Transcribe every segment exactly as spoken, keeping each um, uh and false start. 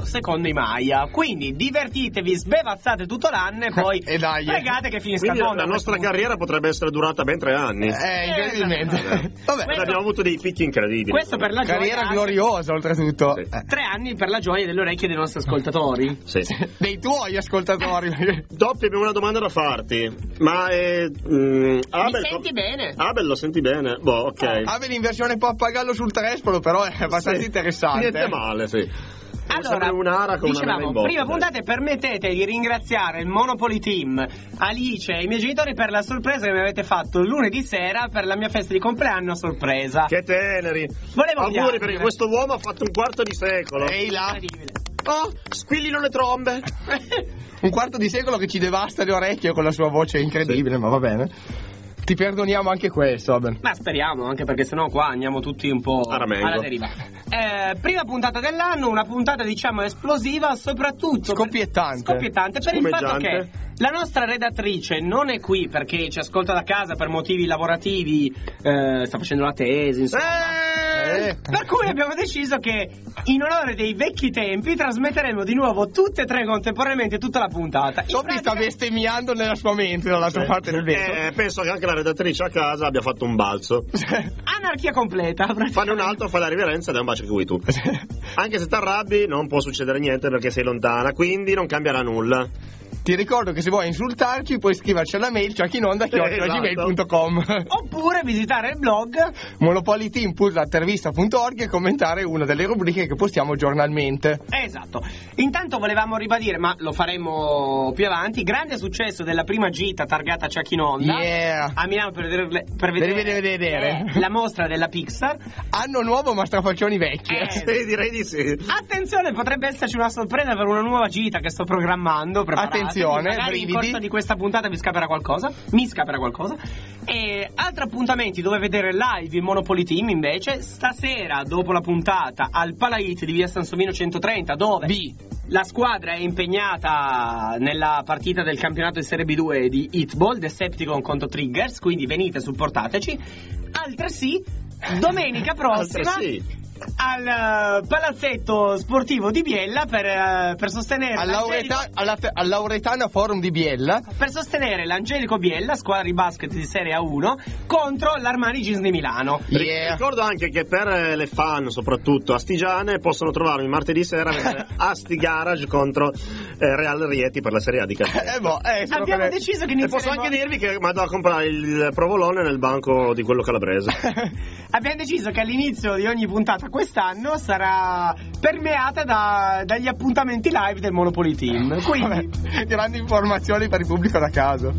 secondo i Maya. Quindi divertitevi, sbevazzate tutto l'anno e poi e dai, pregate che finisca. Quindi fondo, la nostra carriera potrebbe essere durata ben tre anni. Eh, incredibilmente. Eh, Vabbè, questo, abbiamo avuto dei picchi incredibili. Questo per la carriera gioia, gloriosa, oltretutto. Sì. Eh. tre anni per la gioia delle orecchie dei nostri ascoltatori. Sì. Dei tuoi ascoltatori. Doppi, abbiamo una domanda da farti. Ma è. Mm, Abel, Mi senti bene? Abel, lo senti bene? Boh, ok. Abel in versione pappagallo sul trespolo, però è abbastanza Sì. interessante. Niente male, sì. Allora, un'ara con dicevamo, una in bocca, prima dai. puntate, permettete di ringraziare il Monopoly Team, Alice e i miei genitori per la sorpresa che mi avete fatto lunedì sera per la mia festa di compleanno a sorpresa. Che teneri. Volevo Auguri, piangere. perché questo uomo ha fatto un quarto di secolo. Ehi là. Incredibile. Oh, squillino le trombe. Un quarto di secolo che ci devasta le orecchie con la sua voce incredibile, ma va bene. Ti perdoniamo anche questo, vabbè. Ma speriamo, anche perché sennò qua andiamo tutti un po' A ramengo. alla deriva. Eh, prima puntata dell'anno, una puntata diciamo esplosiva, soprattutto Scoppiettante. per, scoppiettante per il fatto Spumeggiante. che la nostra redattrice non è qui perché ci ascolta da casa per motivi lavorativi, eh, sta facendo la tesi, insomma. Eh. Per cui abbiamo deciso che in onore dei vecchi tempi trasmetteremo di nuovo tutte e tre contemporaneamente tutta la puntata. In Sopri sta pratica- bestemmiando nella sua mente dall'altra parte del vetro. Eh, penso che anche la redattrice a casa abbia fatto un balzo. Anarchia completa. Fanne un altro, fai la riverenza e dai un bacio che vuoi tu. Anche se ti arrabbi non può succedere niente perché sei lontana, quindi non cambierà nulla. Ti ricordo che se vuoi insultarci puoi scriverci alla mail ciachinonda chiocciola gmail punto com Oppure visitare il blog monopolyteam punto intervista punto org e commentare una delle rubriche che postiamo giornalmente. Esatto. Intanto volevamo ribadire, ma lo faremo più avanti, grande successo della prima gita targata Ciachinonda Yeah. a Milano per, vedere, per vedere, Per vedere, vedere. eh, la mostra della Pixar. Anno nuovo ma strafaccioni vecchi. Eh, Sì, direi di sì. Attenzione, potrebbe esserci una sorpresa per una nuova gita che sto programmando. Preparatevi, Attenzione, magari in brividi. corso di questa puntata vi scapperà qualcosa. Mi scapperà qualcosa. E altri appuntamenti dove vedere live il Monopoly Team invece stasera dopo la puntata al Palait di via Sansovino centotrenta, dove B. la squadra è impegnata nella partita del campionato di Serie B due di Hitball, Decepticon contro Triggers, quindi venite, supportateci. Altresì, domenica prossima Altresì. al uh, palazzetto sportivo di Biella per, uh, per sostenere Al, l'Angelico- Laureta- alla fe- al Lauretana Forum di Biella. per sostenere l'Angelico Biella, squadra di basket di Serie A uno, contro l'Armani Jeans di Milano. Yeah. Ricordo anche che per eh, le fan, soprattutto astigiane, possono trovarmi martedì sera a vedere Asti Garage contro eh, Real Rieti per la Serie A di calcio. Eh, boh, eh, sono Abbiamo quelle- deciso che E posso inizieremo anche dirvi che vado a comprare il provolone nel banco di quello calabrese. Abbiamo deciso che all'inizio di ogni puntata quest'anno sarà permeata da- dagli appuntamenti live del Monopoly Team. Quindi Vabbè, grandi informazioni per il pubblico da casa.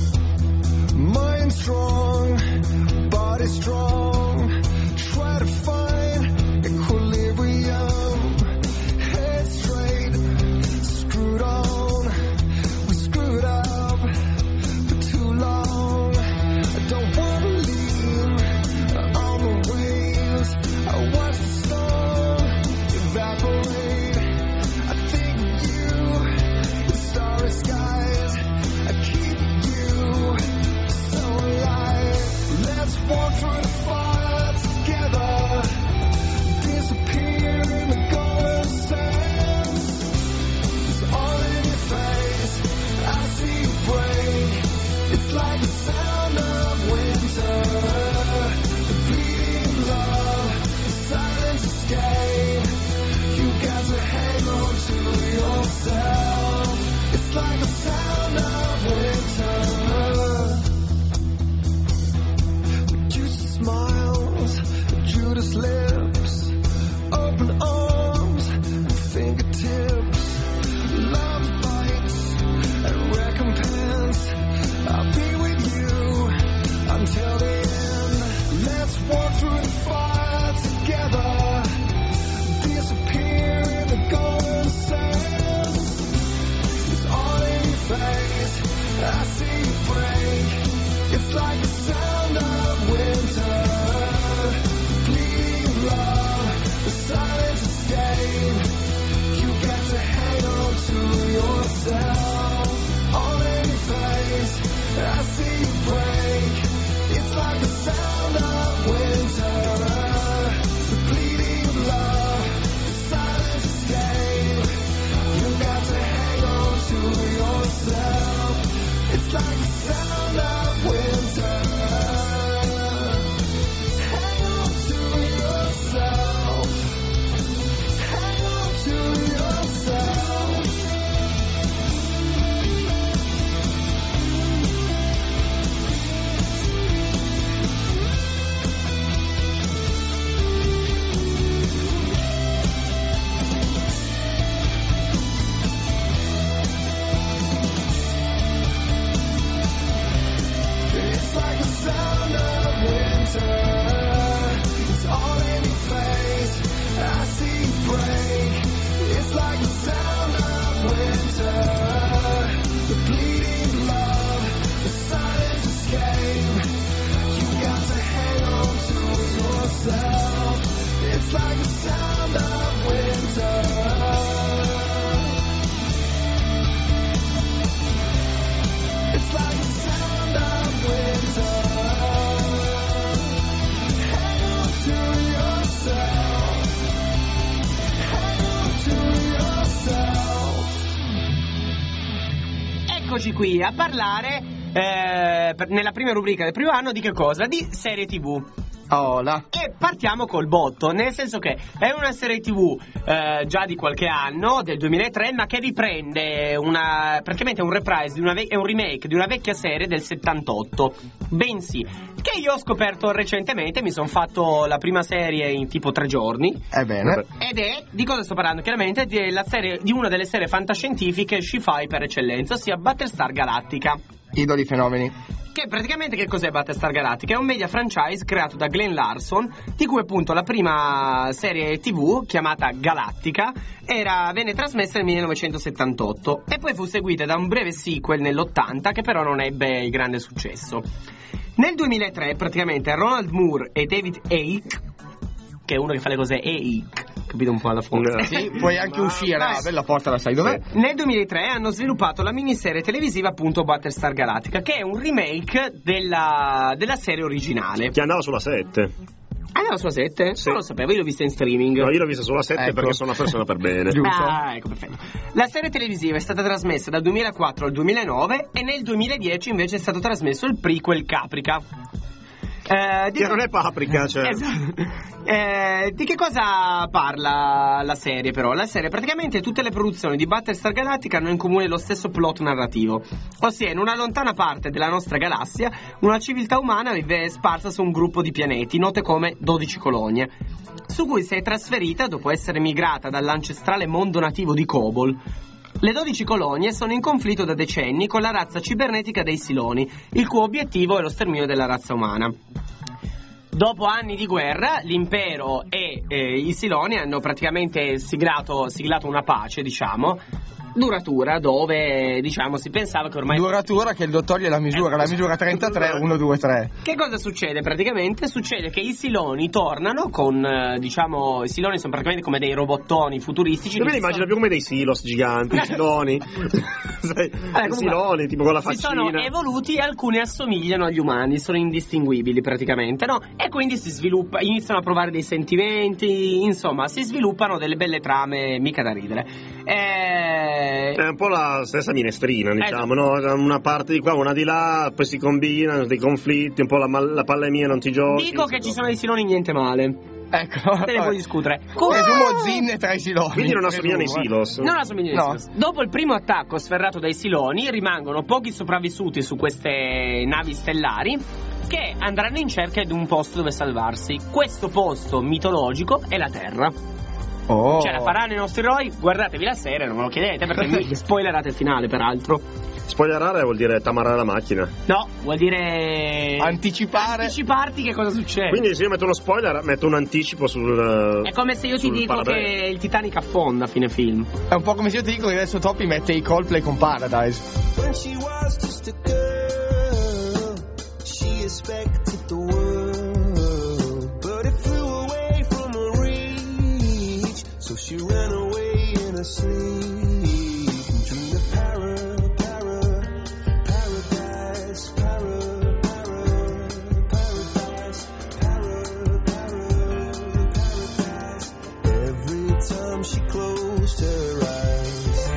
Mind strong, body strong. Try to find equilibrium. Head straight, screwed on. We screwed up for too long. I don't wanna leave on the waves. I watch the storm evaporate. I think of you, the starry skies. I keep you so alive. Let's walk through the fire together. eccoci qui a parlare eh, per- nella prima rubrica del primo anno di che cosa? Di serie tivù. Oh, là. E partiamo col botto, nel senso che è una serie tivù eh, già di qualche anno, del duemilatré, ma che riprende una, praticamente un reprise, di una ve- è un remake di una vecchia serie del settantotto, bensì, che io ho scoperto recentemente, mi sono fatto la prima serie in tipo tre giorni. Ebbene. Ed è, di cosa sto parlando? Chiaramente di, la serie, di una delle serie fantascientifiche sci-fi per eccellenza, ossia Battlestar Galactica. Idoli fenomeni. Che praticamente che cos'è Battlestar Galactica? È un media franchise creato da Glenn Larson, di cui appunto la prima serie tivù, chiamata Galactica, era, venne trasmessa nel millenovecentosettantotto e poi fu seguita da un breve sequel nell'ottanta che però non ebbe il grande successo. Nel duemilatré praticamente Ronald Moore e David Icke, che è uno che fa le cose Icke, capito un po' alla fonte? Sì, puoi anche uscire, la bella porta la sai dov'è? Nel duemilatré hanno sviluppato la miniserie televisiva appunto Battlestar Galactica, che è un remake della, della serie originale. Che andava sulla sette. Andava sulla sette? Sì. Non lo sapevo, io l'ho vista in streaming. No, io l'ho vista sulla sette Ecco. perché sono una persona per bene. Giusto. Ah, ecco, perfetto. La serie televisiva è stata trasmessa dal duemilaquattro al duemilanove e nel duemiladieci invece è stato trasmesso il prequel Caprica. Eh, di... Che non è Paprika, cioè. Esatto. Eh, di che cosa parla la serie però? La serie praticamente tutte le produzioni di Battlestar Galactica hanno in comune lo stesso plot narrativo, ossia in una lontana parte della nostra galassia una civiltà umana vive sparsa su un gruppo di pianeti note come dodici colonie, su cui si è trasferita dopo essere migrata dall'ancestrale mondo nativo di Kobol. Le dodici colonie sono in conflitto da decenni con la razza cibernetica dei Siloni, il cui obiettivo è lo sterminio della razza umana. Dopo anni di guerra, l'impero e eh, i Siloni hanno praticamente siglato, siglato una pace, diciamo, duratura, dove diciamo si pensava che ormai... Duratura che il dottore la misura, la misura trentatré, uno, due, tre. Che cosa succede praticamente? Succede che i Siloni tornano con, eh, diciamo, i Siloni sono praticamente come dei robottoni futuristici. Io me che li si immagino sono- più come dei silos giganti, i siloni. Sai, comunque, i siloni, tipo con la si faccina. sono evoluti e alcuni assomigliano agli umani, sono indistinguibili praticamente, no? E quindi si sviluppa, iniziano a provare dei sentimenti, insomma, si sviluppano delle belle trame mica da ridere. E... È un po' la stessa minestrina, diciamo, Esatto. no? Una parte di qua, una di là, poi si combinano dei conflitti, un po' la, mal- la palla è mia, non ti giochi. Dico che ci sono dei siloni niente male. Ecco. Te ne puoi discutere. Presumo zinne tra i siloni. Quindi non assomigliano ai Presumo, eh. silos. Non assomigliano No. ai Silos. Dopo il primo attacco sferrato dai Siloni, rimangono pochi sopravvissuti su queste navi stellari che andranno in cerca di un posto dove salvarsi. Questo posto mitologico è la Terra. Oh. Cioè, la faranno i nostri eroi? Guardatevi la serie, non me lo chiedete perché mi spoilerate il finale, peraltro. Spoilerare vuol dire tamarare la macchina. No, vuol dire Anticipare. anticiparti che cosa succede. Quindi se io metto uno spoiler, metto un anticipo sul... È come se io ti sul dico parabrezza. che il Titanic affonda a fine film. È un po' come se io ti dico che adesso Topi mette i Coldplay con Paradise. When she was just a girl, she expected the world, but it flew away from her reach, so she ran away in her sleep and dreamed of para, para, paradise, para, para, paradise, para, para, paradise. Every time she closed her eyes.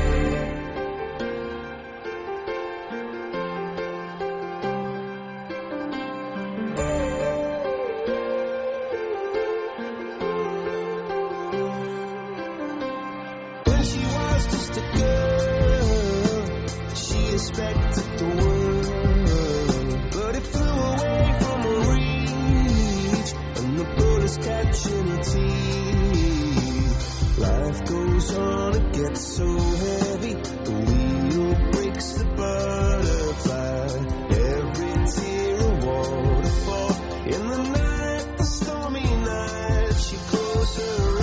When she was just a girl, she expected the world, but it flew away from her reach, and the bullets catching her teeth. Life goes on, it gets so heavy, the wheel breaks the butterfly, every tear a waterfall. In the night, the stormy night, she closed her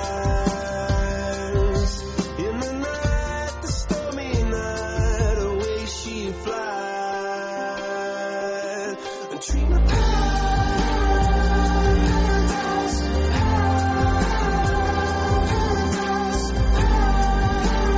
eyes. In the night, the stormy night, away she flies. A dream of paradise, paradise, paradise.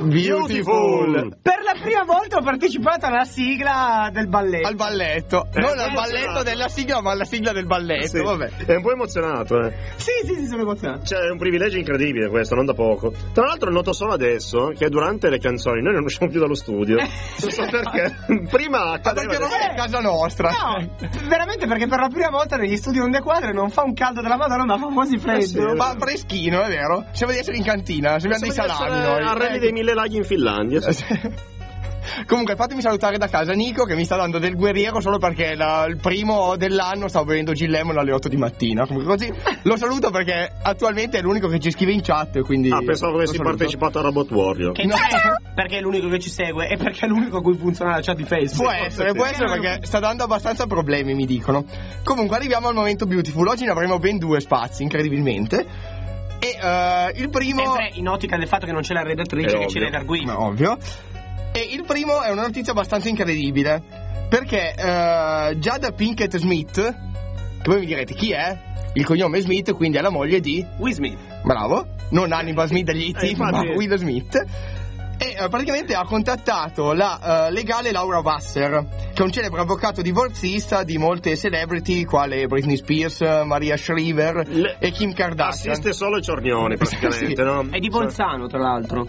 Beautiful. Per la prima volta ho partecipato alla sigla del balletto. Al balletto. Eh, non al eh, balletto sì. della sigla, ma alla sigla del balletto. Sì. Vabbè. È un po' emozionato, eh. Sì, sì, sì, sono emozionato. Cioè, è un privilegio incredibile questo, non da poco. Tra l'altro noto solo adesso che durante le canzoni noi non usciamo più dallo studio. Non so perché. Prima Ma accadeva perché non adesso- è a casa nostra. No, veramente perché per la prima volta negli studi Onde Quadre non fa un caldo della Madonna, ma fa quasi freddo. Eh sì, è Ma freschino, è vero? Sembra di essere in cantina, sembriamo dei Sembra di salami essere noi. a Rally Eh, dei Mille Laghi in Finlandia. Comunque fatemi salutare da casa Nico che mi sta dando del guerriero solo perché la- il primo dell'anno stavo bevendo Gin Lemon alle otto di mattina. Comunque così lo saluto perché attualmente è l'unico che ci scrive in chat, quindi Ah, pensavo lo avessi saluto. partecipato a Robot Warrior. Che No. perché è l'unico che ci segue e perché è l'unico a cui funziona la chat di Facebook. Può essere, sì. può essere perché sta dando abbastanza problemi, mi dicono. Comunque arriviamo al momento Beautiful. Oggi ne avremo ben due spazi, incredibilmente. E eh, il primo... Sempre in ottica del fatto che non c'è la redattrice È che ci ovvio. deve dar guida. Ma ovvio. E il primo è una notizia abbastanza incredibile. Perché eh, Jada Pinkett Smith, che voi mi direte chi è? Il cognome è Smith, quindi è la moglie di... Will Smith. Bravo, non Hannibal Smith degli Eh, Izzi, infatti- ma Will Smith. E eh, praticamente ha contattato la eh, legale Laura Wasser, che è un celebre avvocato divorzista di molte celebrity, quale Britney Spears, Maria Shriver Le- e Kim Kardashian. Assiste solo ai ciornioni praticamente, Sì. no? È di Bolzano, tra l'altro.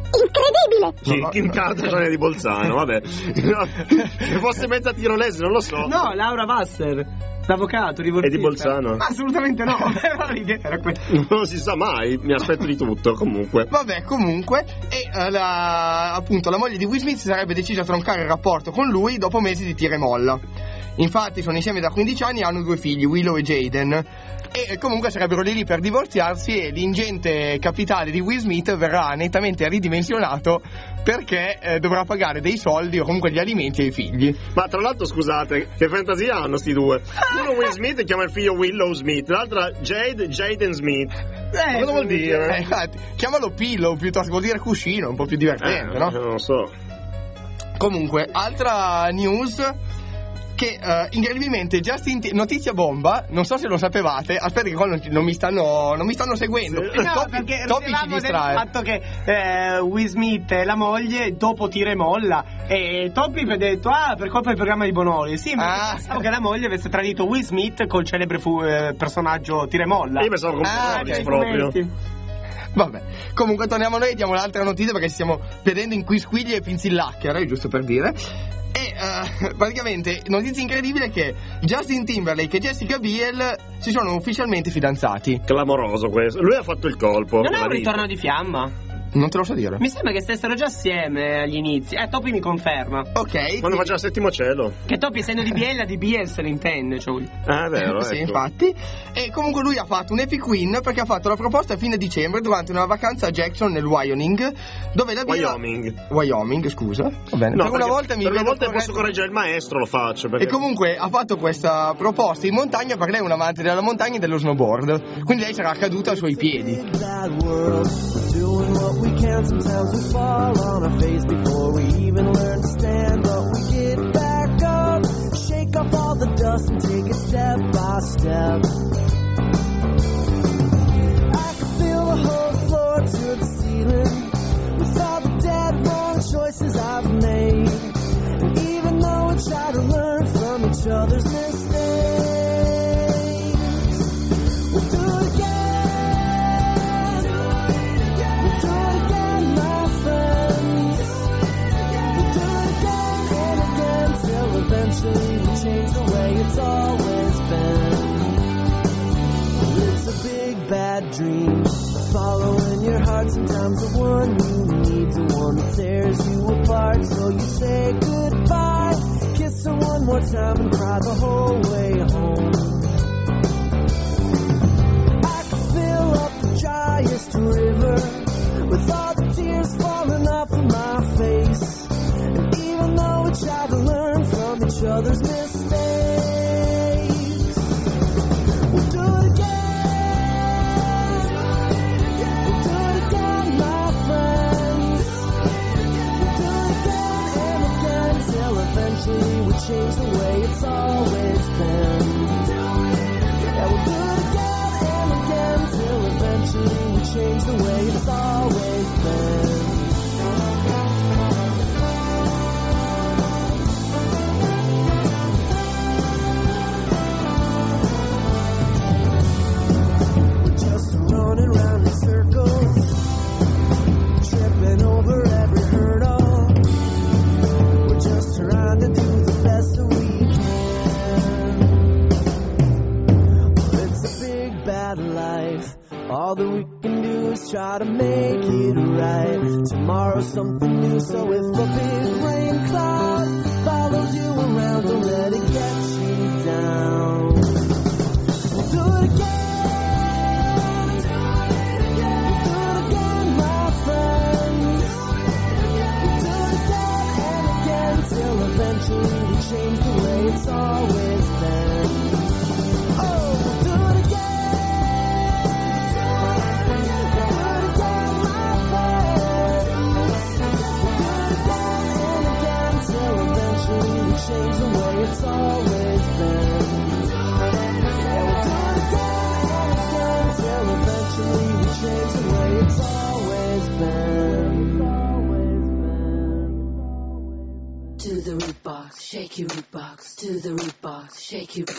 Sì, No, Kim no. Kardashian è di Bolzano, vabbè. Se fosse mezza tirolese non lo so. No, Laura Wasser, l'avvocato, divorzista. È di Bolzano? Assolutamente no, però l'idea era quella. Non si sa mai, mi aspetto di tutto comunque. Vabbè, comunque, e eh, la, appunto la moglie di Will Smith sarebbe decisa a troncare il rapporto con lui dopo mesi di tira e molla. Infatti sono insieme da quindici anni e hanno due figli, Willow e Jaden. E eh, comunque sarebbero lì lì per divorziarsi e l'ingente capitale di Will Smith verrà nettamente ridimensionato perché eh, dovrà pagare dei soldi o comunque gli alimenti ai figli. Ma tra l'altro scusate, che fantasia hanno sti due? Uno Will Smith chiama il figlio Willow Smith, l'altra Jade Jaden Smith. Eh, Cosa vuol dire? Eh, infatti, chiamalo pillow piuttosto, vuol dire cuscino, un po' più divertente, Eh, no? Non lo so. Comunque, altra news che eh, incredibilmente Justin Ti- notizia bomba, non so se lo sapevate, aspetta che qua non, non mi stanno non mi stanno seguendo. Sì. No, Topi- perché Topi ci ridevamo del distrae. fatto che eh, Will Smith e la moglie dopo tira e molla e Topi mi ha detto ah per colpa del programma di Bonoli. Sì, ma Ah. pensavo che la moglie avesse tradito Will Smith col celebre fu- eh, personaggio tira e molla. Io pensavo con Ah, Bonolis ok, proprio. Commenti. Vabbè, comunque torniamo a noi e diamo l'altra notizia perché stiamo vedendo in quisquiglie e pinzillacchere, giusto per dire. E eh, praticamente notizia incredibile che Justin Timberlake e Jessica Biel si sono ufficialmente fidanzati. Clamoroso questo. Lui ha fatto il colpo. Non è l'ha un visto. ritorno di fiamma? Non te lo so dire. Mi sembra che stessero già assieme agli inizi. Eh, Topi mi conferma. Ok. Quando quindi- faceva settimo cielo. Che Topi essendo di Biella di Biel se ne intende, cioè. Ah, è vero, sì, ecco. infatti. E comunque lui ha fatto un epic win perché ha fatto la proposta a fine dicembre durante una vacanza a Jackson nel Wyoming, dove la birra... Wyoming. Wyoming, scusa. Va bene. No, per una perché volta mi per una vedo volta corretto. posso correggere il maestro, lo faccio. Perché... E comunque ha fatto questa proposta in montagna perché lei è un amante della montagna e dello snowboard. Quindi lei sarà caduta ai suoi piedi. That world, doing what we can. Sometimes we fall on our face before we even learn to stand, but we get back up, shake off all the dust and take it step by step. I can feel the whole floor to the ceiling with all the dead wrong choices I've made, and even though we try to learn from each other's mistakes, we'll do it again. We'll do it again, my friends. We'll do it again and again till eventually we change the way it's always been. It's a big bad dream, following your heart. Sometimes the one you need, the one that tears you apart. So you say goodbye, kiss her one more time and cry the whole way home. I can fill up the driest river with all the tears falling off of my face. And even though we try to learn from each other's mistakes, we'll do it again. We'll do it again, my friends. We'll do it again and again till eventually we change the way it's always been. Yeah, we'll do it again and again till eventually we change the way it's always been. that we can do is try to make it right. Tomorrow's something new, so if a big rain cloud follows you around, don't let it get you down. We'll do it again, we'll do it again, my friend. We'll do it again and again, till eventually we change the way it's always been. Oh, we'll do it again. Change the way it's always been. Yeah, we'll do it again and again till eventually we change the way it's always been. To the root box, shake your root box. To the root box, shake your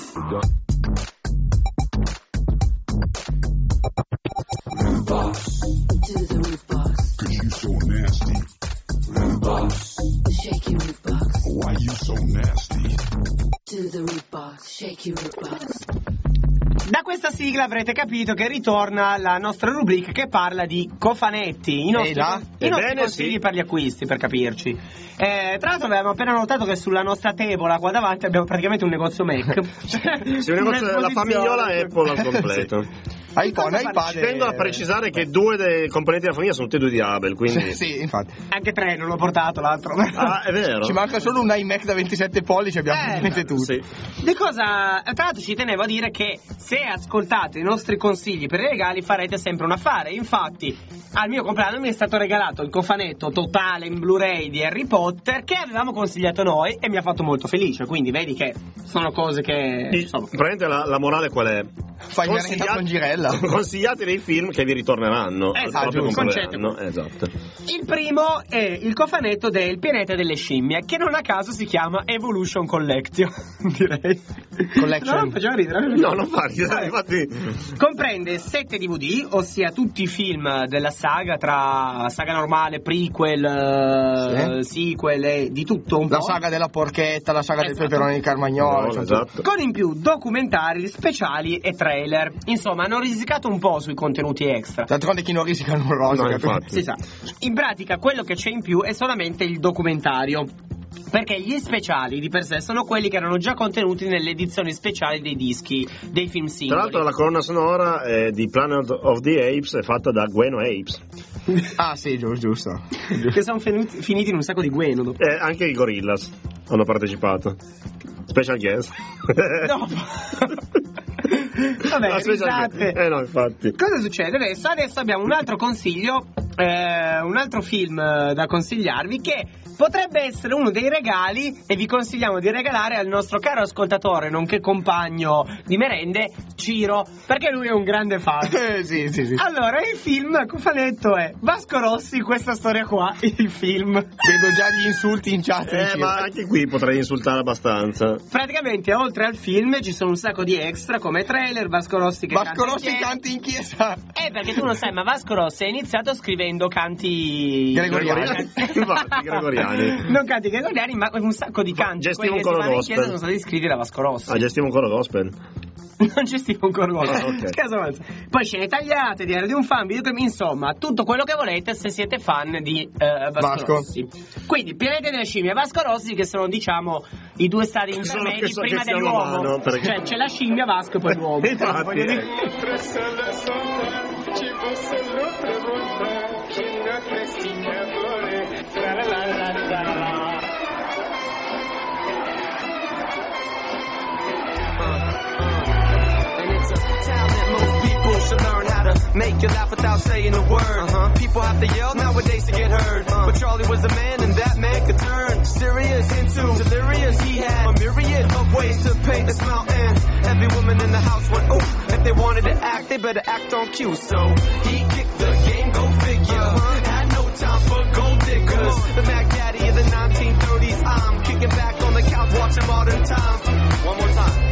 root box. To the root box. Cause you so nasty. Root box, shake your root box. Why you so nasty? To the root box, shake your root box. Da questa sigla avrete capito che ritorna la nostra rubrica che parla di cofanetti, i nostri, là? i nostri Ebbene, consigli sì. per gli acquisti, per capirci. Eh, tra l'altro avevamo appena notato che sulla nostra tavola qua davanti abbiamo praticamente un negozio Mac. Cioè, Sì, un negozio- la famigliola Apple al Sì. completo. iPhone, cosa iPad. Ci tengo a precisare che due dei componenti della famiglia sono tutti e due di Abel, quindi... Sì, infatti. Anche tre, non l'ho portato l'altro. Ah, è vero? Ci manca solo un iMac da ventisette pollici, abbiamo Eh, praticamente tutto. Sì. Di cosa, tra l'altro ci tenevo a dire che se ascoltate i nostri consigli per i regali farete sempre un affare. Infatti al mio compleanno mi è stato regalato il cofanetto totale in Blu-ray di Harry Potter che avevamo consigliato noi e mi ha fatto molto felice, quindi vedi che sono cose che Il- insomma. Praticamente la, la morale qual è? Fai merenda con Girella. Consigliate dei film che vi ritorneranno al Esatto, proprio il concetto. compleanno. Esatto. Il primo è il cofanetto del pianeta delle scimmie, che non a caso si chiama Evolution Collection, direi. Collection. No, non faceva ridere. No, non fa ridere, infatti. Comprende sette D V D, ossia tutti i film della saga, tra saga normale, prequel, eh, sequel e di tutto un La po'. saga della porchetta, la saga Esatto. del peperone di Carmagnolo. No, cioè, esatto. Con in più documentari, speciali e trailer. Insomma, hanno risicato un po' sui contenuti extra. D'altronde chi non risica non rosica. No, infatti. Si sa. In pratica quello che c'è in più è solamente il documentario. Perché gli speciali di per sé sono quelli che erano già contenuti nelle edizioni speciali dei dischi, dei film Tra singoli. l'altro la colonna sonora eh, di Planet of the Apes è fatta da Gueno Apes. Ah sì, giusto, giusto. Che sono finiti, finiti in un sacco di gueno. E anche i Gorillaz hanno partecipato. Special guest. No. Vabbè, La special risate. guest. Eh no, infatti. Cosa succede adesso? Adesso abbiamo un altro consiglio, eh, un altro film eh, da consigliarvi che potrebbe essere uno dei regali e vi consigliamo di regalare al nostro caro ascoltatore, nonché compagno di merende, Ciro, perché lui è un grande fan. Eh, sì, sì, sì. Allora, il film cofanetto è Vasco Rossi, questa storia qua, il film. Vedo già gli insulti in chat. Eh, vicino. ma anche qui potrei insultare abbastanza. Praticamente, oltre al film, ci sono un sacco di extra come trailer, Vasco Rossi che Vasco canta in Rossi chiesa. canti in chiesa. Eh, perché tu non sai, ma Vasco Rossi ha iniziato scrivendo canti Gregoriani. Infatti, gregoriani. Non canti gregoriani, ma un sacco di canti. Gestiva Quelli un che si coro vanno in gospel. chiesa sono stati scritti da Vasco Rossi. Ah, gestiamo un coro gospel. Non gestiva un coro gospel. Ah, ok. Scherzo, avanza. Poi scene tagliate, diario di un fan, videoclip, insomma, tutto quello che volete se siete fan di eh, Vasco, Vasco. Rossi. Quindi, Pianeta delle scimmie e Vasco Rossi, che sono, diciamo, i due stadi Che sono- intermedi che so- prima che siano dell'uomo. umano, perché- Cioè, c'è la scimmia, Vasco e poi l'uomo. Infatti, Voglio dire- eh. And it's a talent most people should learn how to make you laugh without saying a word. Uh-huh. People have to yell nowadays to get heard. Uh. But Charlie was a man and that man could turn serious into delirious. He had a myriad of ways to paint this mountain. Every woman in the house went oof. If they wanted to act, they better act on cue. So he kicked the game, go figure. Uh-huh. Had no time for gold diggers. The Mac Daddy of the nineteen thirties. I'm kicking back on the couch watching Modern Times. One more time.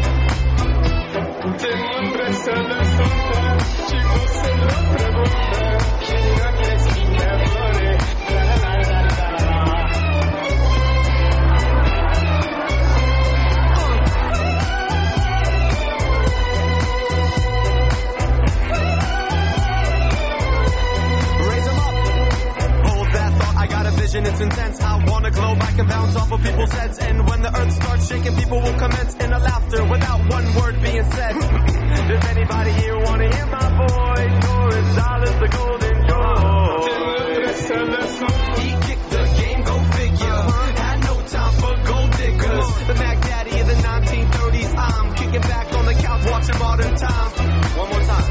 passion, it's intense. I wanna glow back and bounce off of people's heads. And when the earth starts shaking, people will commence in a laughter without one word being said. Does anybody here wanna hear my voice? Chorus, dollars, the golden joy. He kicked the game, go figure. Had no time for gold diggers. The Mac Daddy of the nineteen thirties. I'm kicking back on the couch watching Modern Times. One more time.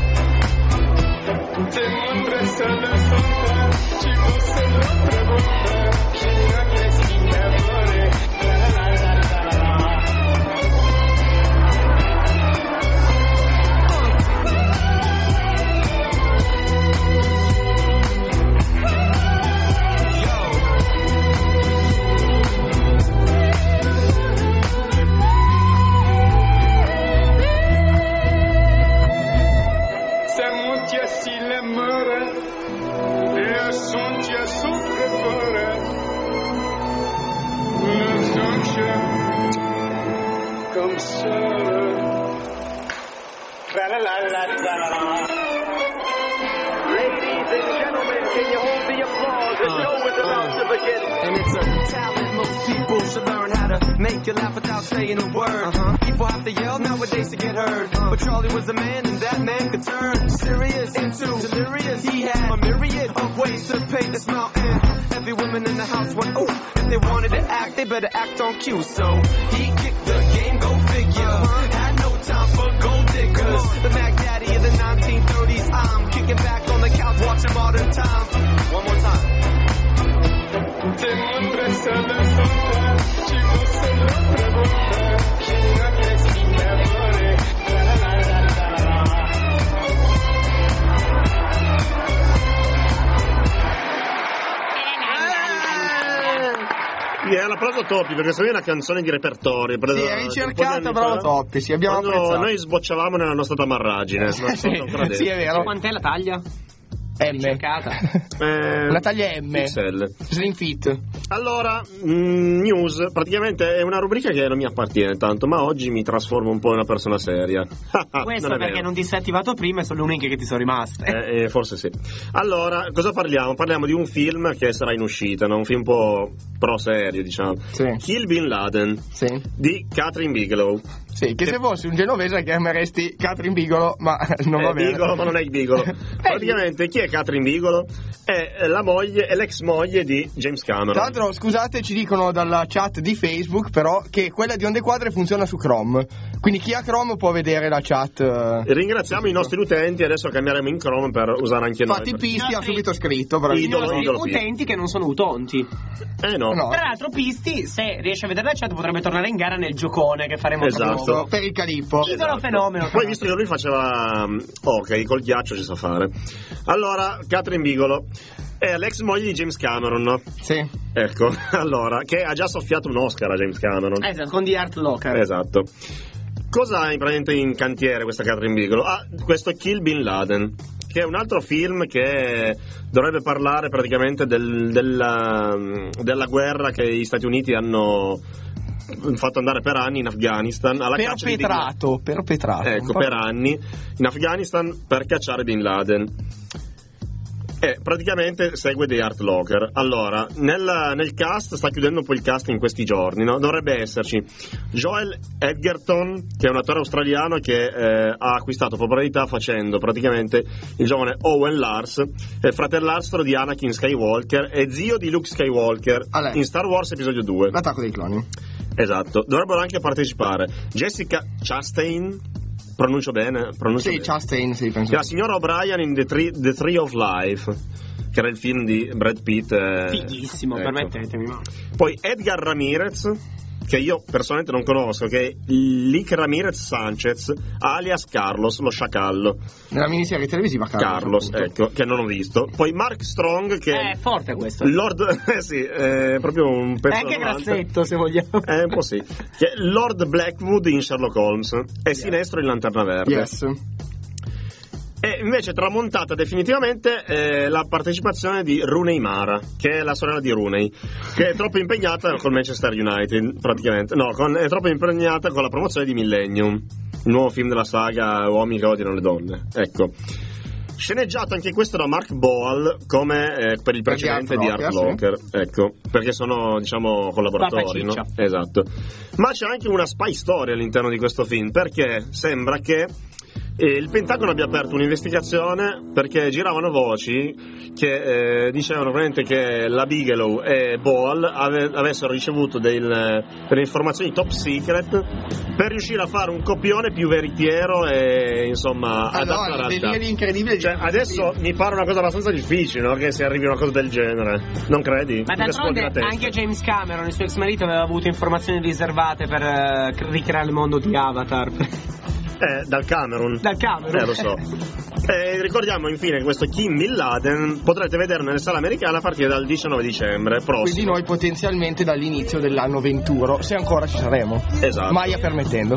Ladies and gentlemen, can you hold the applause? The show is about to begin. And it's a talent most people should learn how to make you laugh without saying a word. Uh-huh. People have to yell nowadays to get heard. Uh-huh. But Charlie was a man, and that man could turn serious into delirious. He had a myriad of ways to paint this mountain. Every woman in the house went, ooh. If they wanted to act, they better act on cue. So he kicked the game, go figure. Uh-huh. Had no time for gold diggers. The Mac Daddy of the nineteen thirties. I'm kicking back on the couch watching Modern Times. One more time. Yeah, l'applauso Toppi, perché se è una canzone di repertorio. Sì, è ricercata, bravo Toppi, sì, abbiamo Quando apprezzato. noi sbocciavamo nella nostra tamarragine. sì, sì, è vero. Quant'è la taglia? M. Cercata. Eh, La taglia M. X L. Slim Fit. Allora, mh, news, praticamente è una rubrica che non mi appartiene tanto, ma oggi mi trasformo un po' in una persona seria. Questo non è perché vero. non ti sei attivato prima e sono le uniche che ti sono rimaste. Eh, eh, forse sì. Allora, cosa parliamo? Parliamo di un film che sarà in uscita, no? Un film un po' pro serio, diciamo. Sì. Kill Bin Laden, Sì. di Catherine Bigelow. Sì, che se fossi un genovese chiameresti Catherine Bigelow, ma non va Eh, bene. Bigelow, ma non è il Bigelow. Praticamente, chi è Catherine Bigelow? È la moglie, è l'ex moglie di James Cameron. Tra l'altro, scusate, ci dicono dalla chat di Facebook, però, che quella di Onde Quadre funziona su Chrome. Quindi chi ha Chrome può vedere la chat. eh, Ringraziamo i nostri utenti, adesso cambieremo in Chrome per usare anche Infatti, noi. Pisti ha nostri- subito scritto. I bravissimo. Idolo, nostri idolo, utenti che non sono utonti. Eh no. No. Tra l'altro Pisti, se riesce a vedere la chat, potrebbe tornare in gara nel giocone che faremo Esatto. dopo. Per il calippo. Idolo fenomeno. Poi visto che lui faceva um, ok, col ghiaccio ci sa fare. Allora, Catherine Bigelow è l'ex moglie di James Cameron, no? Sì. Ecco, allora, che ha già soffiato un Oscar a James Cameron. Esatto, con The Art Locker. Esatto. Cosa ha in, praticamente in cantiere questa Catherine Bigelow? Ah, questo Kill Bin Laden, che è un altro film che dovrebbe parlare praticamente del, della, della guerra che gli Stati Uniti hanno fatto andare per anni in Afghanistan alla caccia di Bin Laden. Perpetrato, perpetrato. Ecco, Un po'. per anni in Afghanistan per cacciare Bin Laden. E praticamente segue The Art Locker. Allora, nel, nel cast, sta chiudendo un po' il cast in questi giorni, no? Dovrebbe esserci Joel Edgerton, che è un attore australiano che eh, ha acquistato popolarità facendo praticamente il giovane Owen Lars, eh, fratellastro di Anakin Skywalker e zio di Luke Skywalker Ah, lei. in Star Wars episodio due. L'attacco dei cloni. Esatto, dovrebbero anche partecipare Jessica Chastain, pronuncio bene? Pronuncio Sì, bene. Chastain, sì, penso. Che è la signora O'Brien in The Tree, The Tree of Life, che era il film di Brad Pitt. eh, Fighissimo, ecco. permettetemi. ma- Poi Edgar Ramirez, che io personalmente non conosco, che è Lick Ramirez Sanchez, alias Carlos, lo sciacallo. Nella miniserie televisiva Carlos. Carlos, appunto. ecco, che non ho visto. Poi Mark Strong, che È forte questo. Lord, eh sì, è proprio un È pezzo anche novanta. grassetto, se vogliamo. È un po' sì. Che è Lord Blackwood in Sherlock Holmes e Sinestro in Lanterna Verde. Yes. E invece tramontata definitivamente eh, la partecipazione di Rooney Mara, che è la sorella di Rooney, che è troppo impegnata col Manchester United, praticamente. No, con, è troppo impegnata con la promozione di Millennium, il nuovo film della saga Uomini che odiano le donne. Ecco. Sceneggiato anche questo da Mark Boal, come eh, per il precedente di Art Locker, sì. Ecco, perché sono, diciamo, collaboratori, no? Esatto. Ma c'è anche una spy story all'interno di questo film, perché sembra che E il Pentagono abbia aperto un'investigazione perché giravano voci che eh, dicevano veramente che la Bigelow e Boal ave- avessero ricevuto del, delle informazioni top secret per riuscire a fare un copione più veritiero e insomma adatto alla realtà. Delirio incredibile. Cioè, adesso mi pare una cosa abbastanza difficile, no? Che si arrivi a una cosa del genere, non credi? Ma d'altronde anche James Cameron, il suo ex marito, aveva avuto informazioni riservate per uh, ricreare il mondo di Avatar. Eh, dal Cameron. Dal Cameron. Eh, lo so. E ricordiamo infine che questo Kim Bin Laden potrete vederlo nelle sale americane a partire dal diciannove dicembre prossimo. Quindi noi potenzialmente dall'inizio dell'anno venturo, se ancora ci saremo. Esatto. Maia permettendo.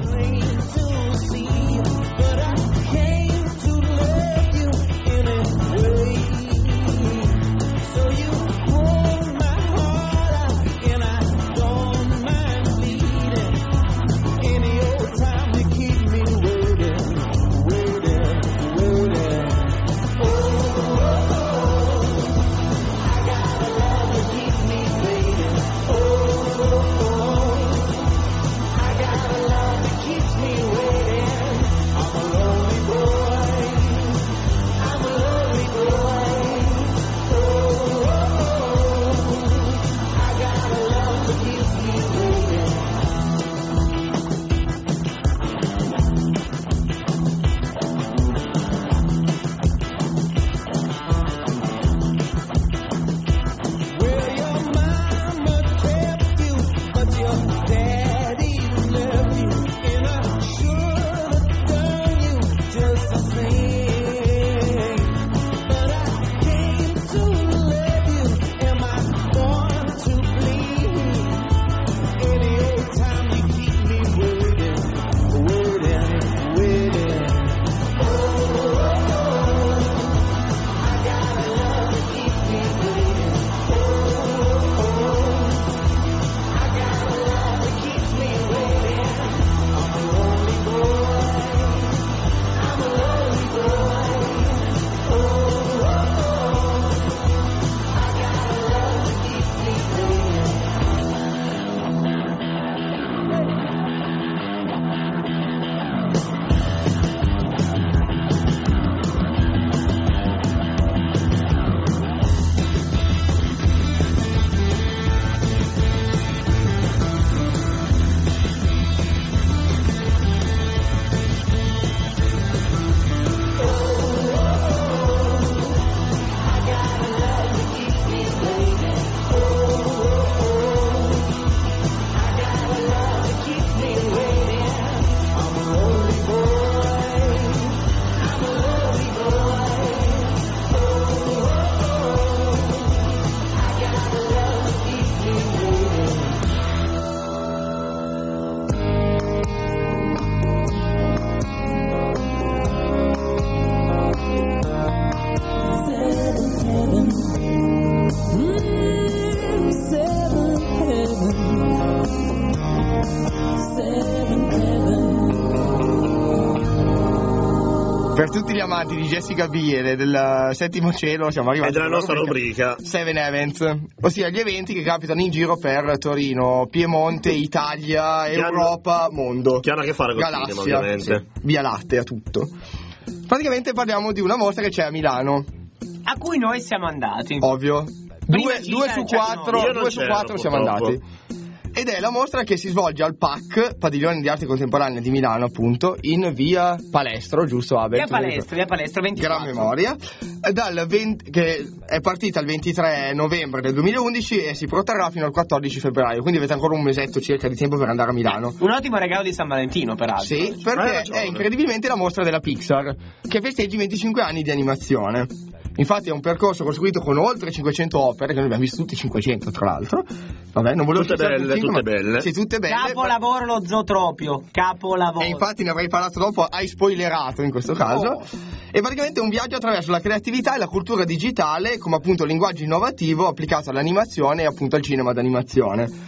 Per tutti gli amanti di Jessica Biel e del Settimo Cielo siamo arrivati è della nostra rubrica, rubrica Seven Events, ossia gli eventi che capitano in giro per Torino, Piemonte, Italia, che Europa, hanno, mondo. Che hanno a che fare con Galassia, il cinema, ovviamente. Sì, Via Lattea, tutto. Praticamente parliamo di una mostra che c'è a Milano. A cui noi siamo andati. Ovvio. Due, Gita, due su quattro, cioè, due su quattro siamo andati. Ed è la mostra che si svolge al P A C, Padiglione di Arte Contemporanea di Milano, appunto, in via Palestro, giusto Abel? Via Palestro, via Palestro ventiquattro. Gran memoria. Dal venti, che è partita il ventitré novembre del duemilaundici e si protrarrà fino al quattordici febbraio, quindi avete ancora un mesetto circa di tempo per andare a Milano. Un ottimo regalo di San Valentino, peraltro. Sì, perché è incredibilmente la mostra della Pixar, che festeggia i venticinque anni di animazione. Infatti è un percorso costruito con oltre cinquecento opere, che noi abbiamo visto tutti cinquecento tra l'altro. Vabbè, non volevo tutte belle, cinque, tutte belle. Sì, tutte belle. Capolavoro lo Zootropio, capolavoro. E infatti ne avrei parlato dopo, hai spoilerato in questo caso. Oh. E praticamente è un viaggio attraverso la creatività e la cultura digitale come appunto linguaggio innovativo applicato all'animazione e appunto al cinema d'animazione.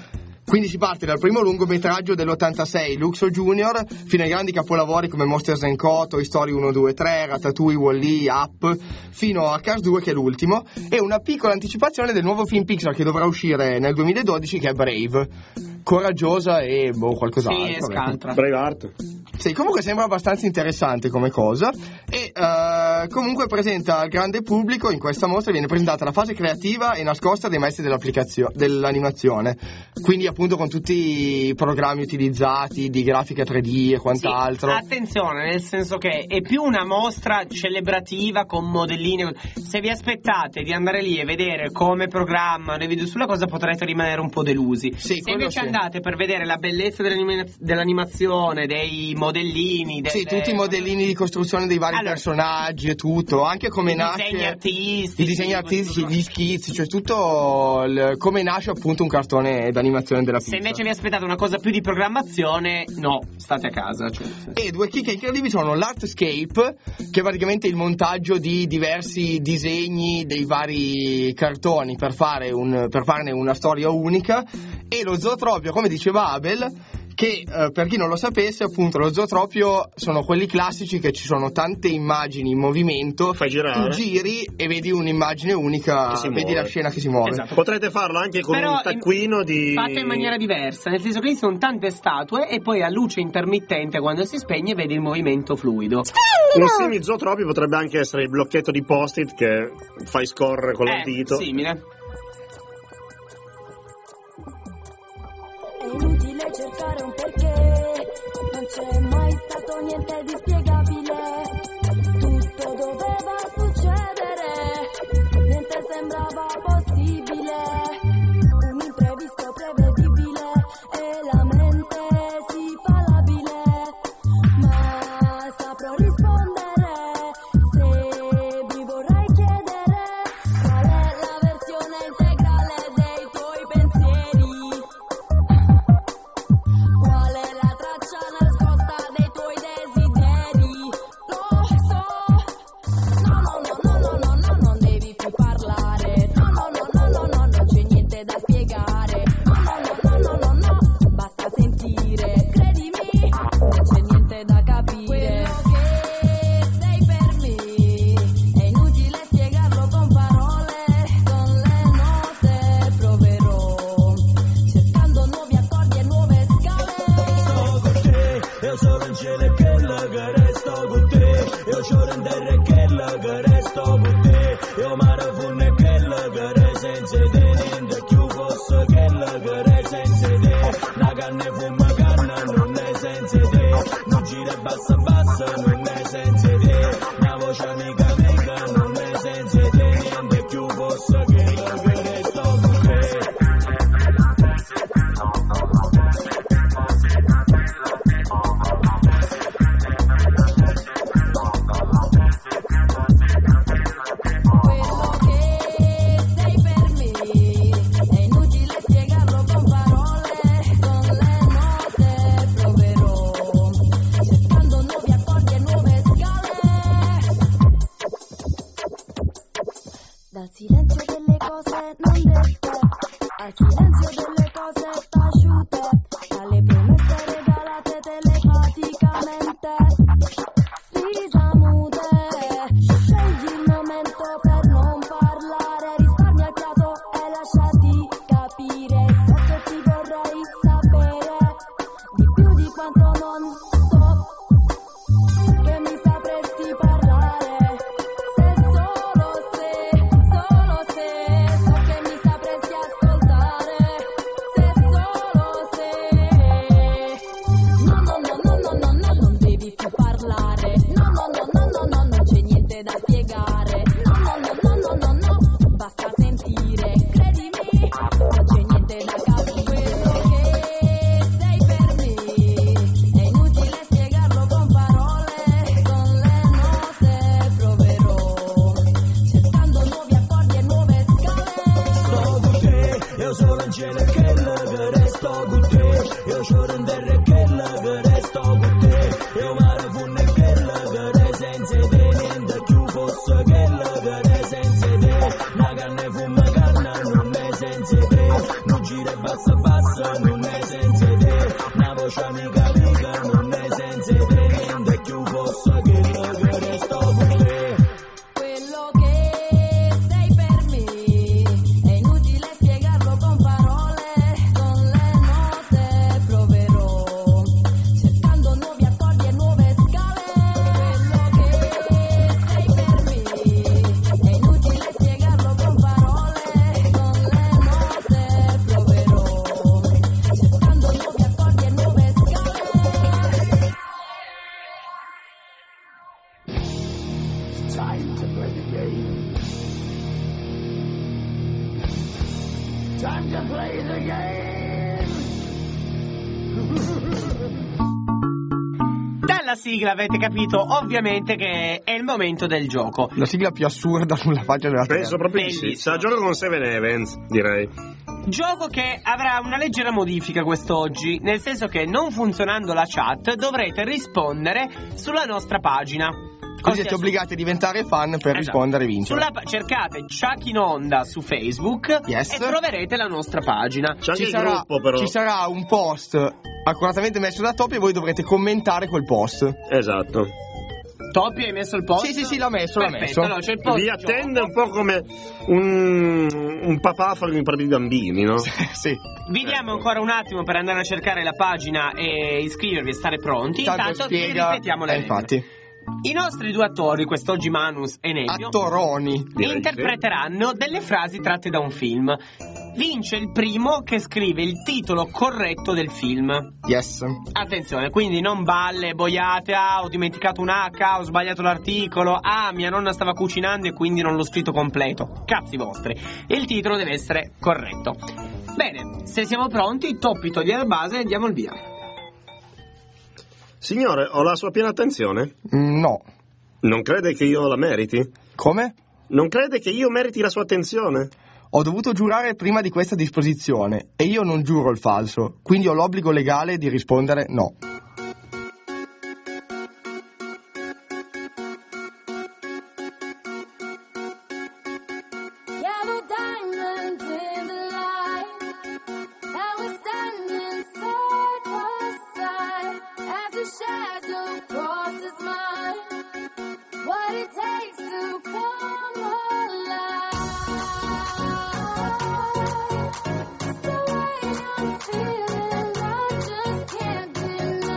Quindi si parte dal primo lungometraggio dell'ottantasei, Luxo Junior, fino ai grandi capolavori come Monsters and Co, Toy Story uno, due, tre, Ratatouille, Wall-E, Up, fino a Cars due che è l'ultimo, e una piccola anticipazione del nuovo film Pixar che dovrà uscire nel duemiladodici, che è Brave, coraggiosa e boh, qualcos'altro. Sì, e scaltra. Braveheart. Sì, comunque sembra abbastanza interessante come cosa e uh, comunque presenta al grande pubblico, in questa mostra viene presentata la fase creativa e nascosta dei maestri dell'applicazione, dell'animazione, quindi appunto con tutti i programmi utilizzati di grafica tre D e quant'altro. Sì, attenzione, nel senso che è più una mostra celebrativa con modellini. Se vi aspettate di andare lì e vedere come programmano i video sulla cosa, potrete rimanere un po' delusi. Sì, se invece sì. andate per vedere la bellezza dell'anima- dell'animazione, dei modellini, delle... Sì, tutti i modellini di costruzione dei vari allora, personaggi e tutto, anche come i nasce disegni artistici, i disegni artistici, gli schizzi, cioè tutto il, come nasce appunto un cartone d'animazione della Pixar. Se invece vi aspettate una cosa più di programmazione, no, state a casa. Cioè. E due chicche incredibili sono l'Artscape, che è praticamente il montaggio di diversi disegni dei vari cartoni per fare un, per farne una storia unica, e lo Zootropio, come diceva Abel, che eh, per chi non lo sapesse, appunto lo zootropio sono quelli classici che ci sono tante immagini in movimento, fai girare, tu giri e vedi un'immagine unica, vedi muove. la scena che si muove. Esatto. Potrete farlo anche con Però un taccuino in, di... fatto in maniera diversa, nel senso che lì sono tante statue e poi a luce intermittente, quando si spegne, vedi il movimento fluido. Un simile zootropio potrebbe anche essere il blocchetto di post-it che fai scorrere con Eh, l'antito. simile. È inutile cercare un perché, non c'è mai stato niente di spiegabile, tutto doveva succedere, niente sembrava possibile, un imprevisto prevedibile e la mente si fa labile, ma saprò rispondere se mi vorrai chiedere qual è la versione integrale dei tuoi pensieri. Qual è la traccia nascosta dei tuoi desideri? Lo so. No, no, no, no, no, no, no, non devi più parlare. No, no, no, no, no, no, non c'è niente da spiegare. No, no, no, no, no, no, no, basta sentire. Credimi, non c'è niente da capire. Quello che sei per me è inutile spiegarlo con parole. Con le note proverò, cercando nuovi accordi e nuove scale. Sto con te, io sono in cielo e che la che resto con te, io sono in terra e che la che resto con te, io mare funne e che la che re senza te, niente più posso che la che re senza te, la canna e fuma canna non è senza te, non gira e bassa bassa non è senza te, una voce amica amica non è senza te, niente più posso che la che resto con te. Quello che sei per me è inutile spiegarlo con parole, con le note proverò, cercando nuovi accordi e nuove scale. Dal silenzio delle cose non dette, al silenzio delle cose taciute, alle promesse regalate telepaticamente, risa mute. Scegli il momento per non parlare, risparmia il fiato e lasciati capire ciò che ti vorrei sapere, di più di quanto non so, che mi sapresti parlare, se solo se, solo se, so che mi sapresti ascoltare, se solo se. No, no, no, no, no, no, no, non devi più parlare, no, no, no, no, no, no, non c'è niente da spiegare, no, no, no, no, no, no, no, basta sentire, credimi, non c'è niente da capire. Quello che sei per me è inutile spiegarlo con parole, con le note proverò, cercando nuovi accordi e nuove scale. Sto con te, io sono in cielo e che la che resto con te, io sono in terra e che la che resto con te, io mare funne e che la che re senza te, niente più posso che la che re senza te, la canna e fuma canna non è senza te, non gira e bassa bassa, non è senza te, una voce amica amica, non è senza te, niente più possa che la che resta con te. Quello che sei per me è inutile spiegarlo con parole, con le note proverò, cercando nuovi accordi e nuove scale. Quello che sei per me è inutile spiegarlo con parole, con le note proverò, cercando nuovi accordi e nuove scale. Time to play the game. Time to play the game. Dalla sigla avete capito ovviamente che è il momento del gioco. La sigla più assurda sulla faccia della terra. Penso proprio di sì. Bellissimo. Sa gioco con Seven Events, direi. Gioco che avrà una leggera modifica quest'oggi, nel senso che non funzionando la chat dovrete rispondere sulla nostra pagina. Così Ossia, siete su- obbligati a diventare fan per Esatto. rispondere e vincere. Sulla pa- cercate Chuck in Onda su Facebook Yes. e troverete la nostra pagina. C'è anche Ci il sarà, gruppo, però. ci sarà un post accuratamente messo da Topi e voi dovrete commentare quel post. Esatto. Topi, hai messo il post? Sì, sì, sì, l'ha messo, l'ha Perfetto, messo. allora c'è il post. Vi attende un po' come un, un papà a fare un per i bambini, no? Sì. Vi diamo ancora un attimo per andare a cercare la pagina e iscrivervi e stare pronti. Tanto Intanto vi spiega. ripetiamo le eh, regole. infatti. I nostri due attori, quest'oggi Manus e Nevio, Attoroni. Direi interpreteranno delle frasi tratte da un film. Vince il primo che scrive il titolo corretto del film. Yes. Attenzione, quindi non balle, boiate, ah, ho dimenticato un H, ho sbagliato l'articolo, ah, mia nonna stava cucinando e quindi non l'ho scritto completo. Cazzi vostri. Il titolo deve essere corretto. Bene, se siamo pronti, Topi toglie la base e diamo il via. Signore, ho la sua piena attenzione? Mm, no. Non crede che io la meriti? Come? Non crede che io meriti la sua attenzione? Ho dovuto giurare prima di questa disposizione e io non giuro il falso, quindi ho l'obbligo legale di rispondere no. Yellow diamonds in the light, and we're standing side by side as a shadow crosses mine. What it takes to come alive. The way I'm feeling, I just can't deny.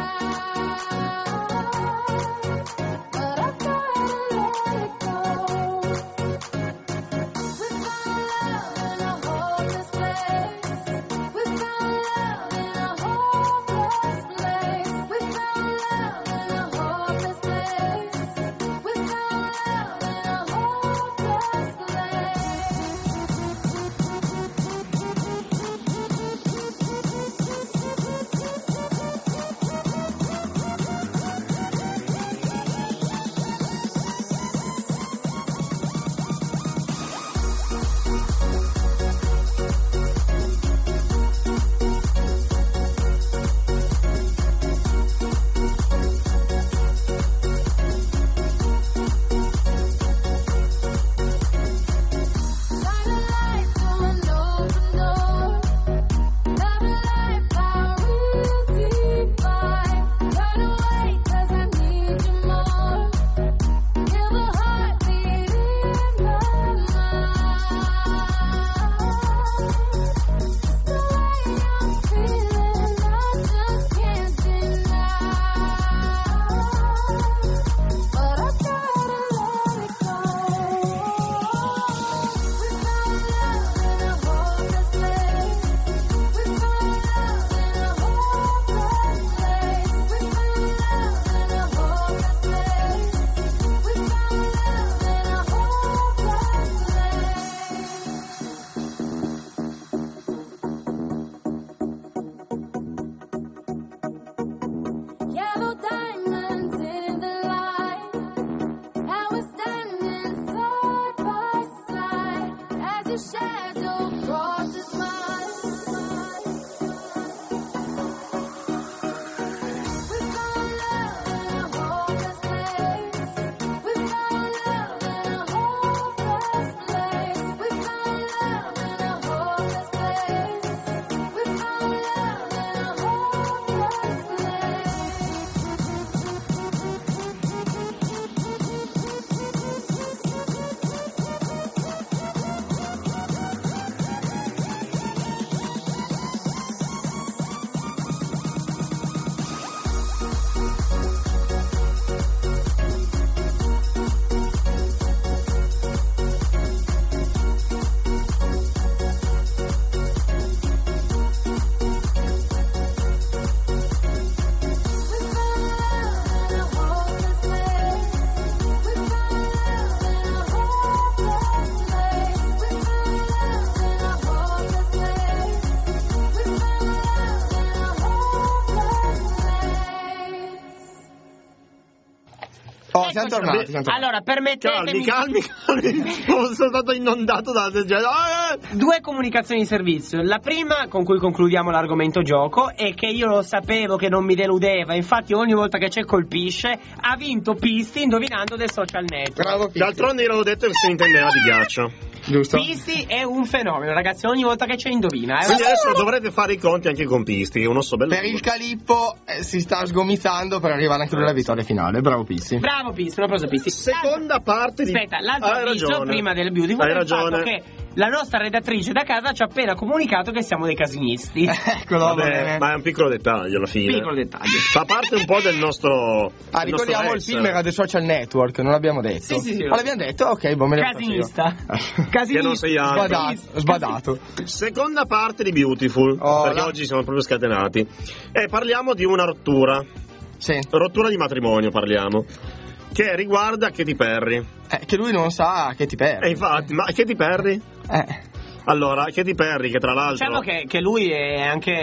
siamo Eccoci. tornati, siamo tornati. Allora, permettetemi Calmi, calmi, calmi. Sono stato inondato da del genere. Ah, eh. due comunicazioni di servizio. La prima, con cui concludiamo l'argomento gioco, è che io lo sapevo che non mi deludeva. Infatti, ogni volta che c'è colpisce, ha vinto Pisti indovinando del social network. Bravo, Pisti. D'altronde io l'avevo detto che si intendeva di ghiaccio. Giusto? Pisti è un fenomeno, ragazzi. Ogni volta che c'è indovina. Eh. Quindi adesso dovrete fare i conti anche con Pisti, uno so bello. Per il Calippo eh, si sta sgomitando per arrivare anche lui alla vittoria finale. Bravo Pisti. Bravo Pisti, un applauso a Pisti. Seconda parte di... Aspetta, l'altro Hai avviso ragione. prima del Beautiful Hai è il fatto ragione. che la nostra redattrice da casa ci ha appena comunicato che siamo dei casinisti. Eccolo, va Vabbè, bene. ma è un piccolo dettaglio alla fine. Piccolo dettaglio. Fa parte un po' del nostro... Ah, del nostro ricordiamo il essere. film era The Social Network, non l'abbiamo detto. Sì, sì, sì. Ma l'abbiamo detto? Ok, boh, me l'ho Casinista. Che non Casinista. sei altro. Sbadato, sbadato. Seconda parte di Beautiful, Oh, perché la- oggi siamo proprio scatenati. E parliamo di una rottura. Sì. Rottura di matrimonio parliamo. Che riguarda Katy Perry. Eh, che lui non sa che ti E perdi. infatti, ma Katy Perry? Eh. Allora, Katy Perry che tra l'altro... Diciamo che, che lui è anche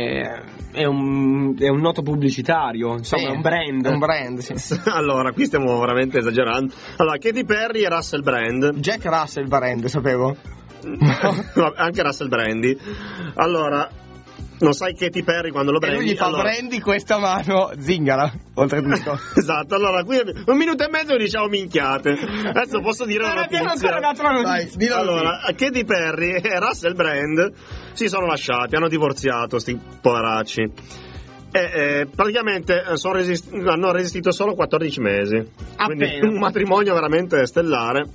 è un, è un noto pubblicitario, insomma, Sì, è un brand. È un brand, sì. Allora, qui stiamo veramente esagerando. Allora, Katy Perry e Russell Brand. Jack Russell brand, sapevo. No, anche Russell Brandy. Allora, non sai Katy Perry quando lo E prendi? lui gli fa allora... prendi questa mano zingara, oltretutto. Esatto, allora qui un minuto e mezzo diciamo minchiate. Adesso posso dire Non una abbiamo notizia. ancora dato la notizia. Dai, dillo Allora, Katy Perry e Russell Brand si sono lasciati, hanno divorziato, sti poveracci. E eh, praticamente eh, sono resist- hanno resistito solo quattordici mesi. Quindi Appena. un matrimonio veramente stellare.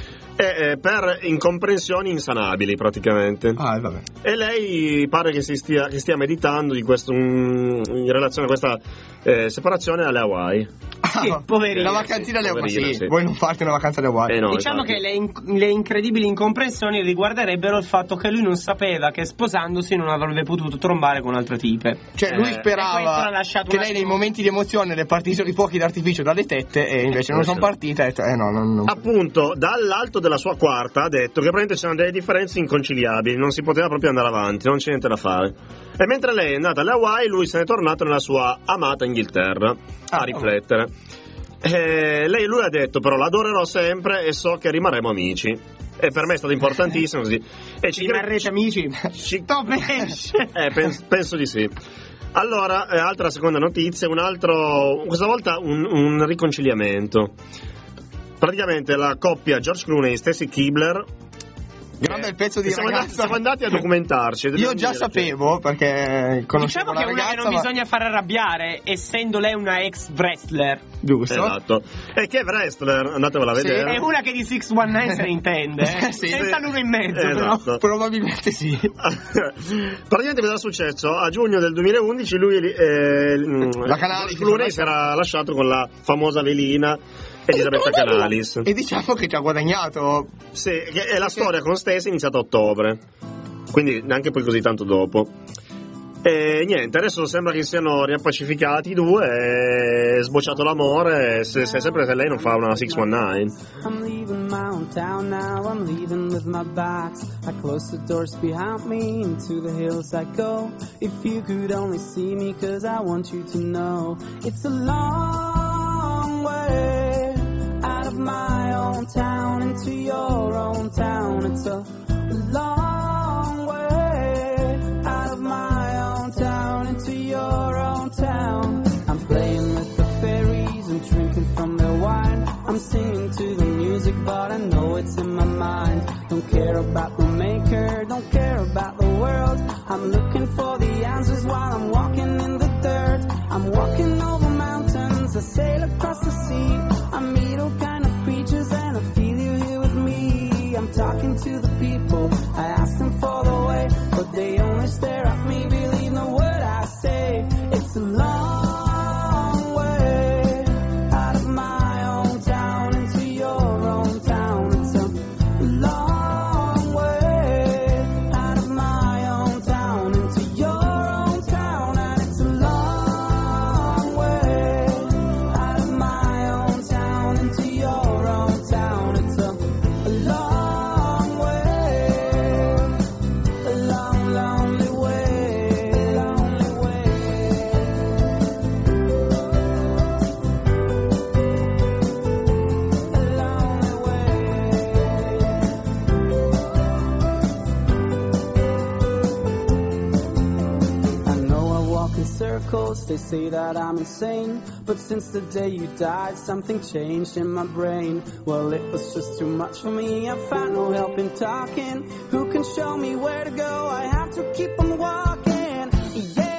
E, eh, per incomprensioni insanabili praticamente. Ah, vabbè. E lei pare che si stia, che stia meditando di questo, mm, in relazione a questa eh, separazione alle Hawaii. Sì, poverina. La vacanzina alle Hawaii, Poverina, sì. sì. Vuoi non farti una vacanza alle Hawaii? Eh no, Diciamo infatti. che le, in- le incredibili incomprensioni riguarderebbero il fatto che lui non sapeva che sposandosi non avrebbe potuto trombare con altre tipe. Cioè, Eh, lui e questo sperava l'ha lasciato che un lei nei attimo. momenti di emozione le partissero i fuochi d'artificio dalle tette e invece non Eh, sono sì. partite. E ha detto, eh no, non, non... Appunto, dall'alto della sua quarta ha detto che praticamente c'erano delle differenze inconciliabili, non si poteva proprio andare avanti, non c'è niente da fare. E mentre lei è andata alle Hawaii, lui se n'è tornato nella sua amata Inghilterra a Ah, riflettere. E lei lui ha detto però l'adorerò sempre e so che rimarremo amici. E per me è stato importantissimo così. E ci Rimarrete amici? ci- Top pesce. Eh, pens- penso di sì. Allora, eh, altra seconda notizia, un altro, questa volta un, un riconciliamento. Praticamente la coppia George Clooney e Stacy Keibler. Gran bel pezzo di siamo andati, ragazza. siamo andati a documentarci. Io dobbiamo già dire, sapevo perché conoscevo Diciamo che la è una che ragazza, non ma- bisogna far arrabbiare, essendo lei una ex wrestler. Giusto? Esatto. E che wrestler, andatevela a Sì, vedere. È una che di sei diciannove se ne intende, eh? Sì, senza sì. nulla in mezzo, Esatto. però. Probabilmente sì. Praticamente cosa è successo? A giugno del duemilaundici lui eh, La Canalis Clooney si era lasciato con la famosa velina Elisabetta Canalis. E diciamo che ci ha guadagnato. Sì, che- e la storia con Stacy è iniziata a ottobre, quindi neanche poi così tanto dopo. E niente, adesso sembra che siano riappacificati i due, è sbocciato l'amore, se, se sempre se lei non fa una sei diciannove. I'm leaving my hometown now, I'm leaving with my bags. I close the doors behind me, into the hills I go. If you could only see me, cause I want you to know. It's a long way out of my own town into your own town. It's a long way out of my own town into your own town. I'm playing with the fairies and drinking from their wine. I'm singing to the music, but I know it's in my mind. Don't care about the maker, don't care about the world. I'm looking for the answers while I'm walking in the dirt. I'm walking over mountains, I sail across the sea. I meet all kind of creatures and I feel you here with me. I'm talking to the people, I ask in circles. They say that I'm insane, but since the day you died, something changed in my brain. Well, it was just too much for me. I found no help in talking. Who can show me where to go? I have to keep on walking. Yeah.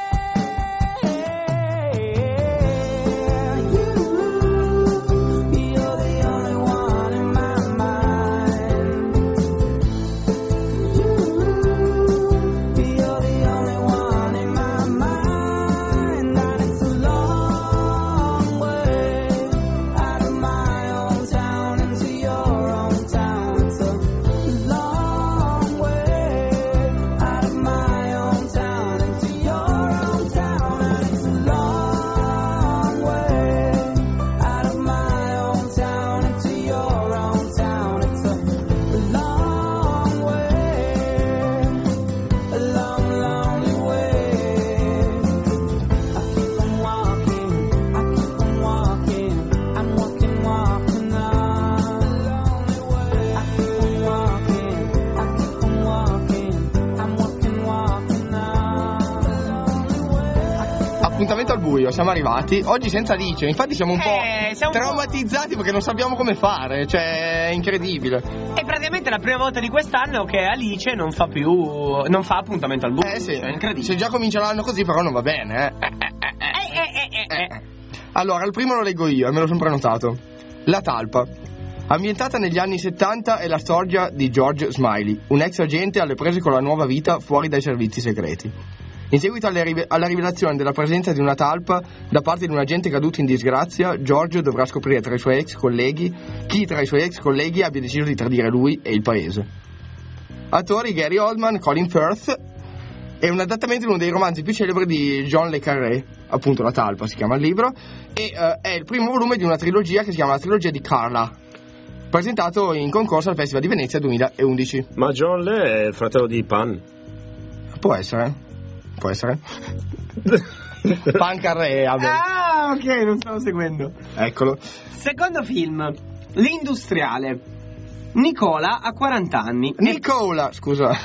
Appuntamento al buio, siamo arrivati. Oggi senza Alice, infatti siamo un Eh, po' siamo un po'- traumatizzati perché non sappiamo come fare, cioè è incredibile. È praticamente la prima volta di quest'anno che Alice non fa più. Non fa appuntamento al buio. Eh sì, Cioè, è incredibile. se già comincia l'anno così però non va bene, eh. Eh, eh, eh, eh, eh. Allora, il primo lo leggo io e me lo sono prenotato. La talpa. Ambientata negli anni settanta è la storia di George Smiley, un ex agente alle prese con la nuova vita fuori dai servizi segreti. In seguito alle rive- alla rivelazione della presenza di una talpa da parte di un agente caduto in disgrazia, George dovrà scoprire tra i suoi ex colleghi chi tra i suoi ex colleghi abbia deciso di tradire lui e il paese. Attori Gary Oldman, Colin Firth. È un adattamento di uno dei romanzi più celebri di John le Carré, appunto La talpa si chiama il libro, e eh, è il primo volume di una trilogia che si chiama la trilogia di Carla, presentato in concorso al Festival di Venezia duemilaundici. Ma John Lee è il fratello di Pan. Può essere? Può essere? Pan Carré, vabbè. Ah, ok, non stavo seguendo. Eccolo. Secondo film, L'industriale. Nicola ha quaranta anni. Nicola, scusa.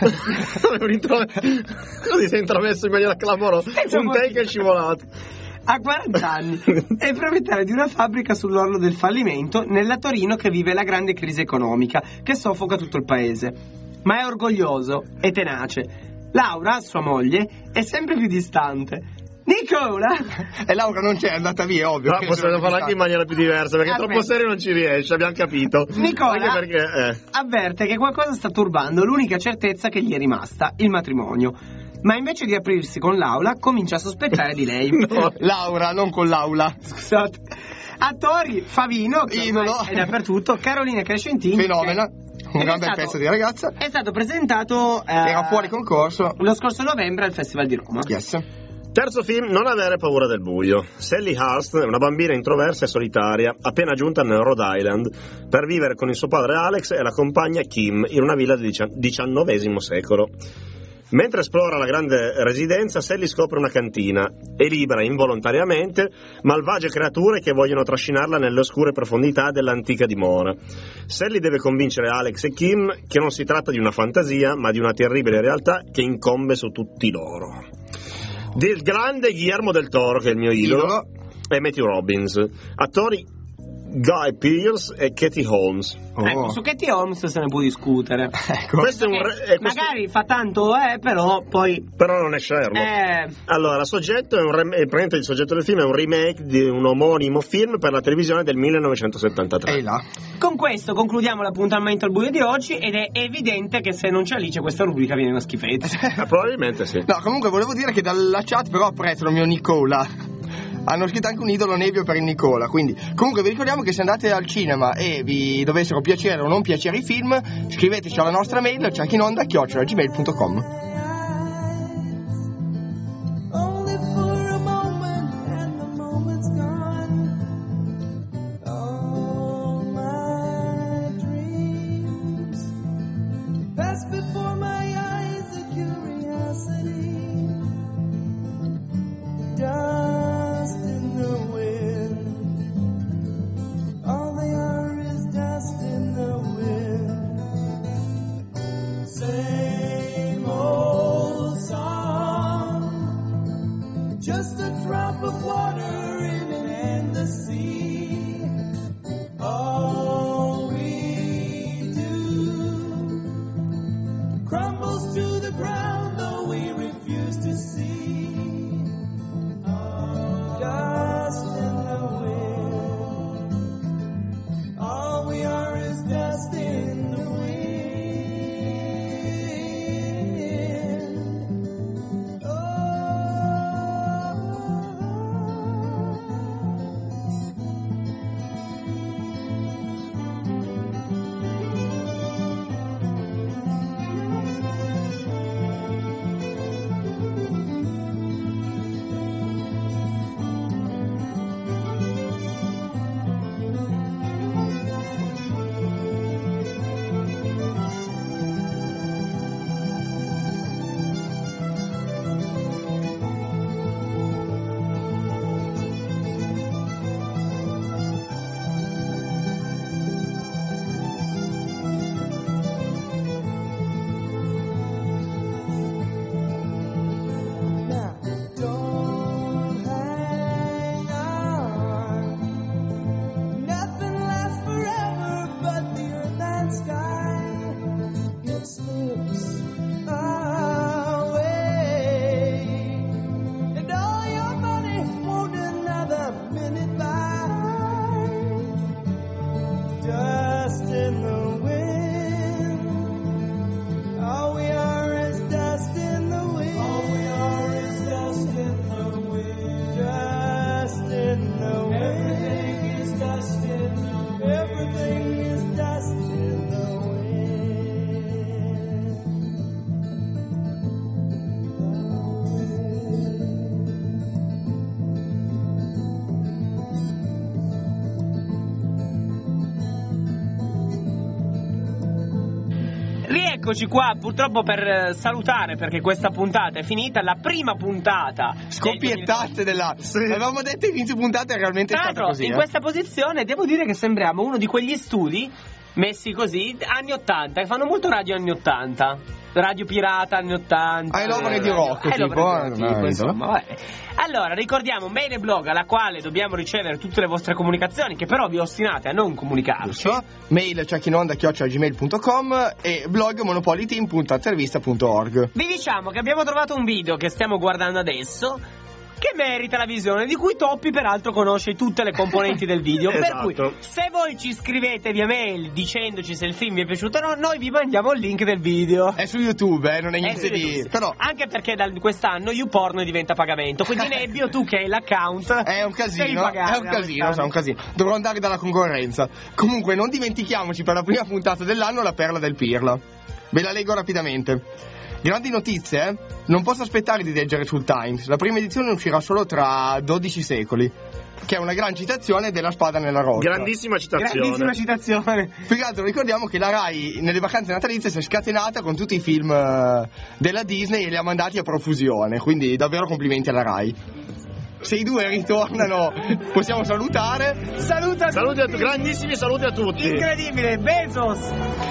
Un intro- Così si è intramesso in maniera clamorosa. Senza Un motivo. take è scivolato. Ha quaranta anni. È proprietario di una fabbrica sull'orlo del fallimento nella Torino che vive la grande crisi economica che soffoca tutto il paese. Ma è orgoglioso e tenace. Laura, sua moglie, è sempre più distante. Nicola! E Laura non c'è, è andata via, è ovvio. Però che possiamo sono farlo anche in maniera più diversa, perché Aspetta. troppo serio non ci riesce, abbiamo capito. Nicola Anche perché, eh. avverte che qualcosa sta turbando l'unica certezza che gli è rimasta, il matrimonio. Ma invece di aprirsi con Laura, comincia a sospettare di lei. No. Laura, non con l'aula. Scusate. Attori, Favino, che ormai Idolo. è dappertutto, Carolina Crescentini. Fenomena. che- Un ed gran è bel stato- pezzo di ragazza. È stato presentato eh, Era fuori concorso. lo scorso novembre al Festival di Roma. Yes. Terzo film, Non avere paura del buio. Sally Hurst è una bambina introversa e solitaria, appena giunta nel Rhode Island, per vivere con il suo padre Alex e la compagna Kim in una villa del diciannovesimo secolo. Mentre esplora la grande residenza, Sally scopre una cantina e libera involontariamente malvagie creature che vogliono trascinarla nelle oscure profondità dell'antica dimora. Sally deve convincere Alex e Kim che non si tratta di una fantasia, ma di una terribile realtà che incombe su tutti loro. Del grande Guillermo del Toro, che è il mio idolo, Idolo. e Matthew Robbins. Attori Guy Pearce e Katie Holmes. Oh. Ecco, su Katie Holmes se ne può discutere. Ecco. Questo è un Eh, re- eh, questo- magari fa tanto, eh, però poi. Però non è Sherlock. Eh, Allora, il soggetto è un rem- eh, praticamente il soggetto del film è un remake di un omonimo film per la televisione del millenovecentosettantatré. Ehi là. con questo concludiamo l'appuntamento al buio di oggi ed è evidente che se non c'è Alice questa rubrica viene una schifezza. Eh, probabilmente sì. No, comunque volevo dire che dalla chat però apprezzano il mio Nicola. Hanno scritto anche un idolo Nevio per il Nicola. Quindi, comunque vi ricordiamo che se andate al cinema e vi dovessero piacere o non piacere i film, scriveteci alla nostra mail ciachinonda chiocciola gmail punto com. Only for a moment, and the moment's gone. All my dreams pass before my eyes, a curiosity. Dust in the wind. All they are is dust in the wind. Same old drop of water in an endless sea. All we do crumbles to the ground, though we refuse to see. Dust in the wind. All we are is dust in the wind. Eccoci qua, purtroppo per salutare, perché questa puntata è finita, la prima puntata. Scoppiettate della... Sì. Avevamo detto inizio puntata, è realmente Tra stata l'altro, così. in eh. questa posizione devo dire che sembriamo uno di quegli studi messi così, anni ottanta, che fanno molto radio anni ottanta. Radio pirata anni ottanta. I love Radio Rock, I tipo, love Radio Rock, eh, tipo, no, insomma, vabbè. Allora, ricordiamo mail e blog alla quale dobbiamo ricevere tutte le vostre comunicazioni, che però vi ostinate a non comunicarci. Mail cecchinonda chiocciola gmail punto com e blog monopoliteam punto intervista punto org. Vi diciamo che abbiamo trovato un video che stiamo guardando adesso che merita la visione, di cui Toppi peraltro conosce tutte le componenti del video. Esatto. Per cui, se voi ci scrivete via mail dicendoci se il film vi è piaciuto o no, noi vi mandiamo il link del video. È su YouTube, eh, non è niente È su di... YouTube. Però Anche perché da quest'anno YouPorn diventa pagamento. Quindi Nebbio, tu che hai l'account, è un devi casino, pagare è un da casino, quest'anno. è un casino. Dovrò andare dalla concorrenza. Comunque non dimentichiamoci per la prima puntata dell'anno la perla del Pirla. Ve la leggo rapidamente. Grandi notizie, eh? Non posso aspettare di leggere sul Times. La prima edizione uscirà solo tra dodici secoli, che è una gran citazione della Spada nella roccia. Grandissima citazione. Grandissima citazione. Più che altro ricordiamo che la Rai nelle vacanze natalizie si è scatenata con tutti i film eh, della Disney e li ha mandati a profusione, quindi davvero complimenti alla Rai. Se i due ritornano possiamo salutare. Saluta Saluti a tutti. grandissimi saluti a tutti. Incredibile, Bezos.